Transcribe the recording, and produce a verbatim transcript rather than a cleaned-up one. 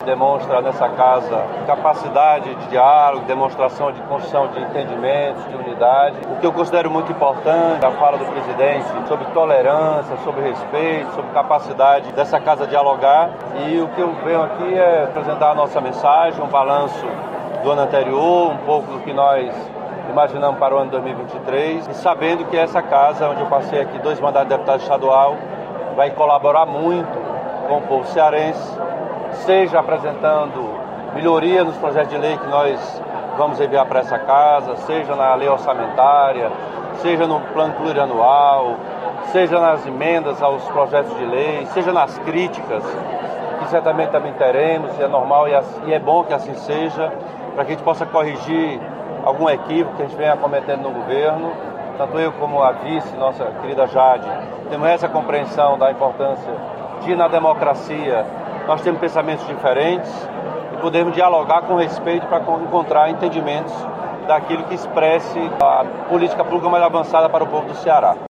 demonstra nessa casa capacidade de diálogo, demonstração de construção de entendimentos, de unidade. O que eu considero muito importante, a fala do presidente sobre tolerância, sobre respeito, sobre capacidade dessa casa dialogar. E o que eu venho aqui é apresentar a nossa mensagem, um balanço do ano anterior, um pouco do que nós imaginamos para o ano dois mil e vinte e três, e sabendo que essa casa, onde eu passei aqui dois mandatos de deputado estadual, vai colaborar muito com o povo cearense, seja apresentando melhoria nos projetos de lei que nós vamos enviar para essa casa, seja na lei orçamentária, seja no plano plurianual, seja nas emendas aos projetos de lei, seja nas críticas, que certamente também teremos, e é normal e é bom que assim seja, para que a gente possa corrigir algum equívoco que a gente venha cometendo no governo. Tanto eu como a vice, nossa querida Jade, temos essa compreensão da importância de, na democracia, nós temos pensamentos diferentes e podemos dialogar com respeito para encontrar entendimentos daquilo que expresse a política pública mais avançada para o povo do Ceará.